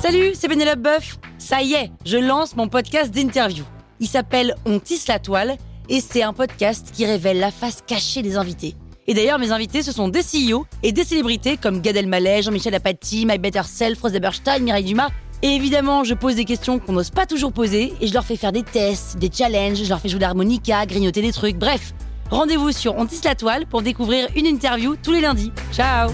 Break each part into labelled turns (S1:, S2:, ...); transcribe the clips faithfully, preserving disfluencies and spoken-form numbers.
S1: Salut, c'est Pénélope Boeuf. Ça y est, je lance mon podcast d'interview. Il s'appelle On tisse la toile et c'est un podcast qui révèle la face cachée des invités. Et d'ailleurs, mes invités, ce sont des C E O et des célébrités comme Gad Elmaleh, Jean-Michel Apathy, My Better Self, Rose Eberstein, Mireille Dumas. Et évidemment, je pose des questions qu'on n'ose pas toujours poser et je leur fais faire des tests, des challenges, je leur fais jouer l'harmonica, grignoter des trucs, bref. Rendez-vous sur On tisse la toile pour découvrir une interview tous les lundis. Ciao!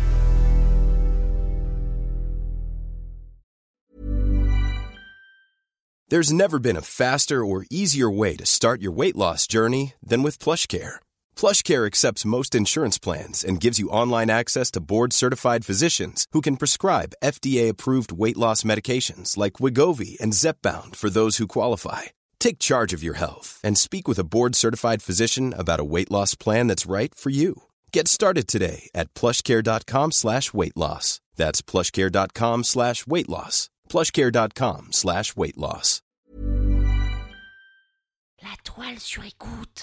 S2: There's never been a faster or easier way to start your weight loss journey than with PlushCare. PlushCare accepts most insurance plans and gives you online access to board-certified physicians who can prescribe F D A-approved weight loss medications like Wegovy and Zepbound for those who qualify. Take charge of your health and speak with a board-certified physician about a weight loss plan that's right for you. Get started today at plushcare.com slash weight loss. That's plushcare.com slash weight loss. plushcare.com slash weight loss.
S1: La toile sur écoute.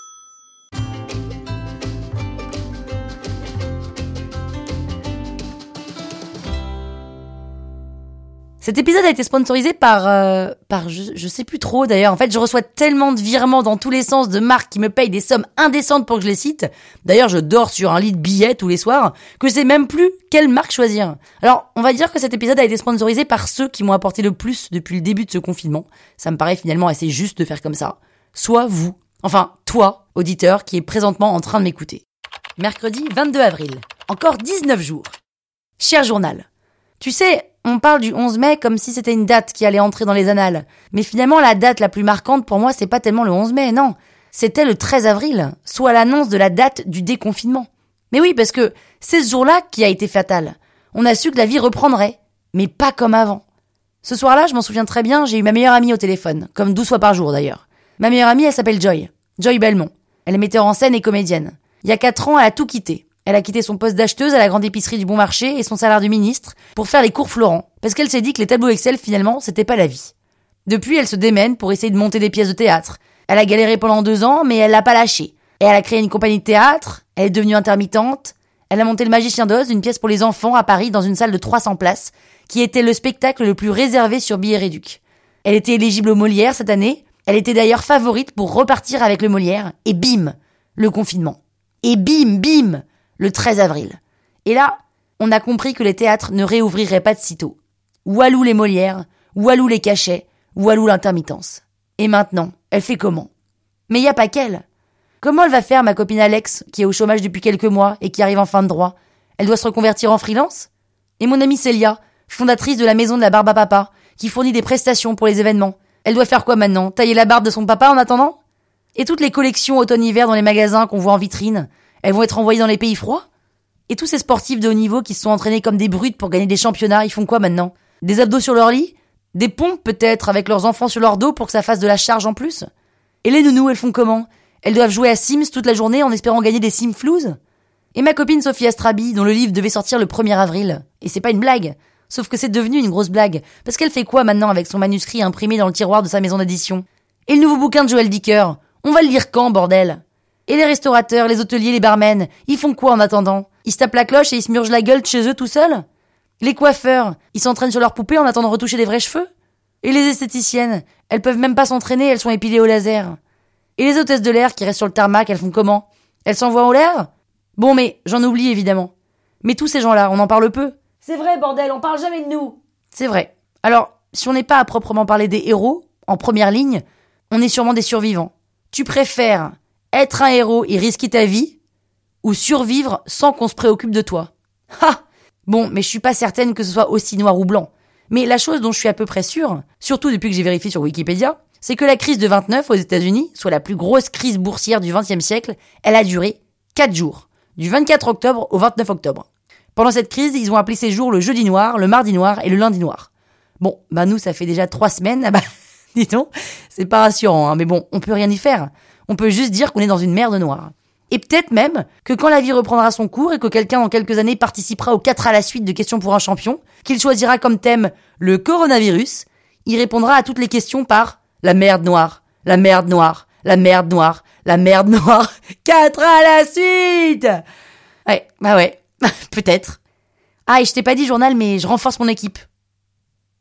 S1: Cet épisode a été sponsorisé par, euh, par je, je sais plus trop d'ailleurs. En fait, je reçois tellement de virements dans tous les sens de marques qui me payent des sommes indécentes pour que je les cite. D'ailleurs, je dors sur un lit de billets tous les soirs, que je sais même plus quelle marque choisir. Alors, on va dire que cet épisode a été sponsorisé par ceux qui m'ont apporté le plus depuis le début de ce confinement. Ça me paraît finalement assez juste de faire comme ça. Soit vous. Enfin, toi, auditeur, qui est présentement en train de m'écouter. Mercredi vingt-deux avril. Encore dix-neuf jours. Cher journal. Tu sais, on parle du onze mai comme si c'était une date qui allait entrer dans les annales. Mais finalement, la date la plus marquante pour moi, c'est pas tellement le onze mai, non. C'était le treize avril, soit l'annonce de la date du déconfinement. Mais oui, parce que c'est ce jour-là qui a été fatal. On a su que la vie reprendrait, mais pas comme avant. Ce soir-là, je m'en souviens très bien, j'ai eu ma meilleure amie au téléphone, comme douze fois par jour d'ailleurs. Ma meilleure amie, elle s'appelle Joy. Joy Belmont. Elle est metteur en scène et comédienne. Il y a quatre ans, elle a tout quitté. Elle a quitté son poste d'acheteuse à la grande épicerie du Bon Marché et son salaire de ministre pour faire les cours Florent, parce qu'elle s'est dit que les tableaux Excel, finalement, c'était pas la vie. Depuis, elle se démène pour essayer de monter des pièces de théâtre. Elle a galéré pendant deux ans, mais elle l'a pas lâché. Et elle a créé une compagnie de théâtre, elle est devenue intermittente, elle a monté Le Magicien d'Oz, une pièce pour les enfants à Paris dans une salle de trois cents places, qui était le spectacle le plus réservé sur billets réducs. Elle était éligible au Molière cette année, elle était d'ailleurs favorite pour repartir avec le Molière, et bim, le confinement. Et bim, bim, le treize avril. Et là, on a compris que les théâtres ne réouvriraient pas de sitôt. Walou les Molières, walou les cachets, walou l'intermittence. Et maintenant, elle fait comment? Mais y a pas qu'elle. Comment elle va faire, ma copine Alex, qui est au chômage depuis quelques mois et qui arrive en fin de droit? Elle doit se reconvertir en freelance? Et mon amie Célia, fondatrice de la maison de la barbe à papa, qui fournit des prestations pour les événements. Elle doit faire quoi maintenant? Tailler la barbe de son papa en attendant? Et toutes les collections automne-hiver dans les magasins qu'on voit en vitrine, elles vont être envoyées dans les pays froids? Et tous ces sportifs de haut niveau qui se sont entraînés comme des brutes pour gagner des championnats, ils font quoi maintenant? Des abdos sur leur lit? Des pompes peut-être avec leurs enfants sur leur dos pour que ça fasse de la charge en plus? Et les nounous, elles font comment? Elles doivent jouer à Sims toute la journée en espérant gagner des Simflouz? Et ma copine Sophie Astrabi, dont le livre devait sortir le premier avril. Et c'est pas une blague. Sauf que c'est devenu une grosse blague. Parce qu'elle fait quoi maintenant avec son manuscrit imprimé dans le tiroir de sa maison d'édition? Et le nouveau bouquin de Joël Dicker? On va le lire quand, bordel? Et les restaurateurs, les hôteliers, les barmen, ils font quoi en attendant? Ils se tapent la cloche et ils se murgent la gueule de chez eux tout seuls? Les coiffeurs, ils s'entraînent sur leurs poupées en attendant de retoucher des vrais cheveux? Et les esthéticiennes, elles peuvent même pas s'entraîner, elles sont épilées au laser. Et les hôtesses de l'air qui restent sur le tarmac, elles font comment? Elles s'envoient en l'air? Bon, mais j'en oublie évidemment. Mais tous ces gens-là, on en parle peu. C'est vrai, bordel, on parle jamais de nous. C'est vrai. Alors, si on n'est pas à proprement parler des héros, en première ligne, on est sûrement des survivants. Tu préfères être un héros et risquer ta vie, ou survivre sans qu'on se préoccupe de toi? Ha! Bon, mais je suis pas certaine que ce soit aussi noir ou blanc. Mais la chose dont je suis à peu près sûre, surtout depuis que j'ai vérifié sur Wikipédia, c'est que la crise de vingt-neuf aux États-Unis, soit la plus grosse crise boursière du vingtième siècle, elle a duré quatre jours, du vingt-quatre octobre au vingt-neuf octobre. Pendant cette crise, ils ont appelé ces jours le jeudi noir, le mardi noir et le lundi noir. Bon, bah nous, ça fait déjà trois semaines, ah bah, dis donc, c'est pas rassurant, hein, mais bon, on peut rien y faire. On peut juste dire qu'on est dans une merde noire. Et peut-être même que quand la vie reprendra son cours et que quelqu'un dans quelques années participera aux quatre à la suite de Questions pour un champion, qu'il choisira comme thème le coronavirus, il répondra à toutes les questions par la merde noire, la merde noire, la merde noire, la merde noire, quatre à la suite. Ouais, bah ouais, peut-être. Ah, et je t'ai pas dit journal, mais je renforce mon équipe.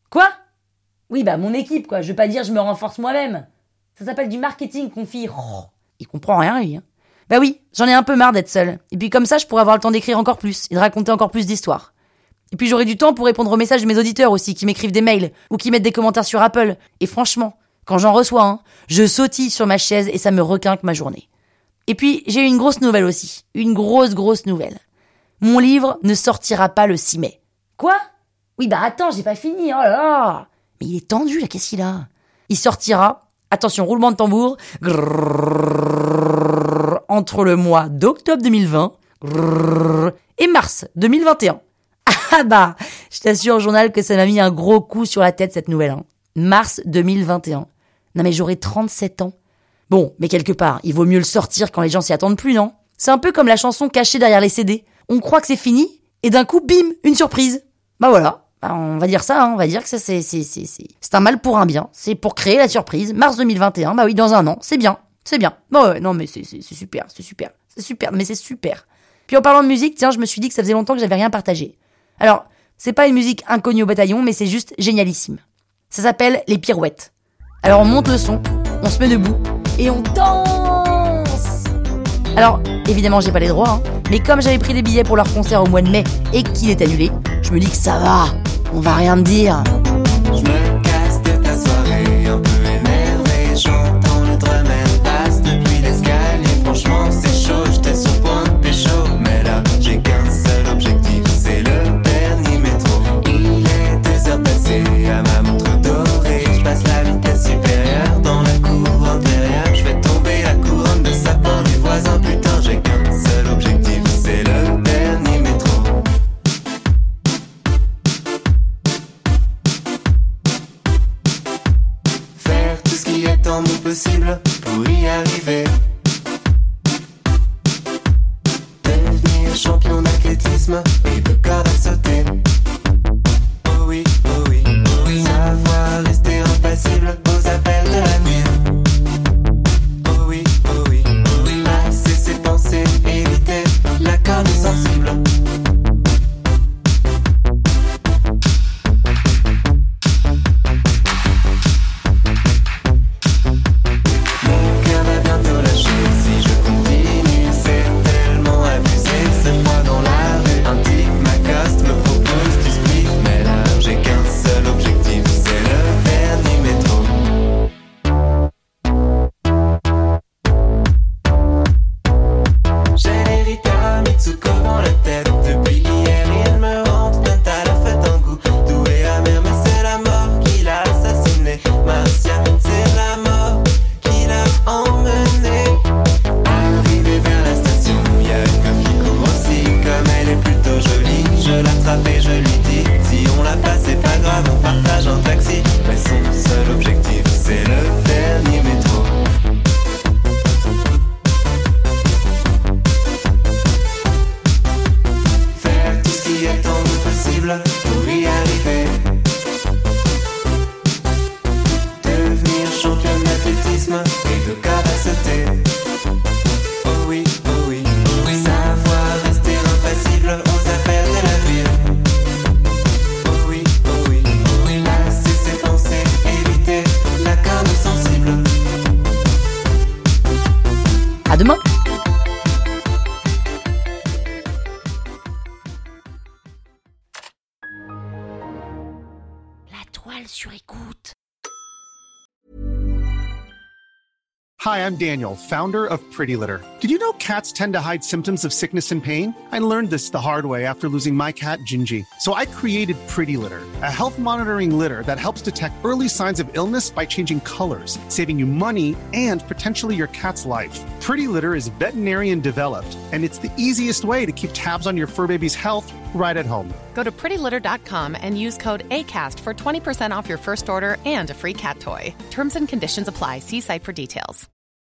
S1: Quoi ? Oui, bah mon équipe, quoi. Je veux pas dire je me renforce moi-même. Ça s'appelle du marketing, confie. Oh, il comprend rien, lui. Hein. Bah oui, j'en ai un peu marre d'être seule. Et puis comme ça, je pourrais avoir le temps d'écrire encore plus et de raconter encore plus d'histoires. Et puis j'aurai du temps pour répondre aux messages de mes auditeurs aussi, qui m'écrivent des mails ou qui mettent des commentaires sur Apple. Et franchement, quand j'en reçois un, je sautille sur ma chaise et ça me requinque ma journée. Et puis, j'ai une grosse nouvelle aussi. Une grosse, grosse nouvelle. Mon livre ne sortira pas le six mai. Quoi ? Oui, bah attends, j'ai pas fini, oh là là. Mais il est tendu, là, qu'est-ce qu'il a ? Il sortira, attention, roulement de tambour, grrr, entre le mois d'octobre deux mille vingt grrr, et mars deux mille vingt et un. Ah bah, je t'assure, journal, que ça m'a mis un gros coup sur la tête, cette nouvelle. Hein. Mars deux mille vingt et un. Non mais j'aurai trente-sept ans. Bon, mais quelque part, il vaut mieux le sortir quand les gens s'y attendent plus, non ? C'est un peu comme la chanson cachée derrière les C D. On croit que c'est fini, et d'un coup, bim, une surprise. Bah voilà, bah, on va dire ça, hein. On va dire que ça, c'est, c'est, c'est, c'est, c'est un mal pour un bien. C'est pour créer la surprise. Mars deux mille vingt et un, bah oui, dans un an, c'est bien, c'est bien. Bon, ouais, non mais c'est, c'est, c'est super, c'est super, c'est super, mais c'est super. Puis en parlant de musique, tiens, je me suis dit que ça faisait longtemps que j'avais rien partagé. Alors, c'est pas une musique inconnue au bataillon, mais c'est juste génialissime. Ça s'appelle Les Pirouettes. Alors on monte le son, on se met debout, et on danse. Alors, évidemment, j'ai pas les droits, hein, mais comme j'avais pris des billets pour leur concert au mois de mai et qu'il est annulé, je me dis que ça va, on va rien me dire.
S3: Je me casse de ta soirée, un peu énervé, j'entends le drum and bass depuis l'escalier. Franchement, c'est chaud, j'étais sur le point de pécho, mais là, j'ai qu'un seul objectif, c'est le dernier métro. Il est deux heures passées à ma montre dorée, je passe la vitesse supérieure dans la cour intérieure. Je fais tomber la couronne de sapin du voisin, putain, j'ai qu'un seul objectif, c'est le dernier métro. Faire tout ce qui est en nous possible pour y arriver. Devenir champion d'athlétisme et de corde à sauter. Oh oui, oh oui, oh oui. Savoir rester impassible aux appels de la nuit. Oh oui, oh oui, oh oui. Masser ses pensées, éviter la corde sensible. Mon cœur va bientôt lâcher si je continue. C'est tellement abusé, ce froid dans la rue. Un type m'accoste, me propose du split, mais là j'ai qu'un seul objectif, c'est le dernier métro. J'ai l'hérité à Mitsuko dans la tête. Depuis hier, il me rentre bien à la fête un goût doux et amer, mais c'est la mort qui l'a assassiné. Martial, c'est la mort qui l'a emmené. Arrivé vers la station, y'a une meuf qui court aussi. Comme elle est plutôt jolie, je l'attrape et je lui dis: si on la passe, c'est pas grave, on partage un taxi. Mais son seul objectif, c'est le dernier métro. Faire tout ce qui est en nous possible pour y arriver. Devenir champion d'athlétisme et de corde à sauter. Oh oui, oh oui, oh oui. Savoir rester impassible aux appels de la ville. Oh oui, oh oui, oh oui. Masser ses pensées, éviter la corde sensible.
S1: À demain. La toile sur écoute.
S4: Hi, I'm Daniel, founder of Pretty Litter. Did you know cats tend to hide symptoms of sickness and pain? I learned this the hard way after losing my cat, Gingy. So I created Pretty Litter, a health monitoring litter that helps detect early signs of illness by changing colors, saving you money and potentially your cat's life. Pretty Litter is veterinarian developed, and it's the easiest way to keep tabs on your fur baby's health right at home.
S5: Go to pretty litter dot com and use code ACAST for twenty percent off your first order and a free cat toy. Terms and conditions apply. See site for details.